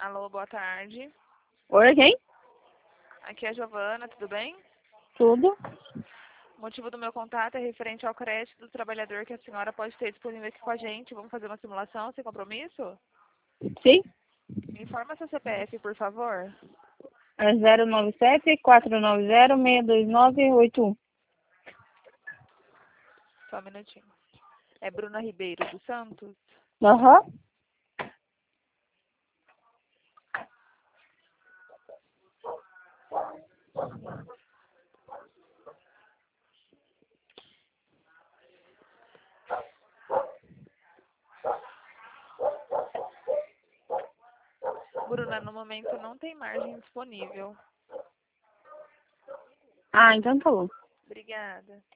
Alô, boa tarde. Oi, quem? Aqui é a Giovana, tudo bem? Tudo? O motivo do meu contato é referente ao crédito do trabalhador que a senhora pode ter disponível aqui com a gente. Vamos fazer uma simulação sem compromisso? Sim? Me informa seu CPF, por favor. É 097-490-62981. Só um minutinho. É Bruna Ribeiro dos Santos? Aham. Bruna, no momento não tem margem disponível. Ah, então tá bom. Obrigada.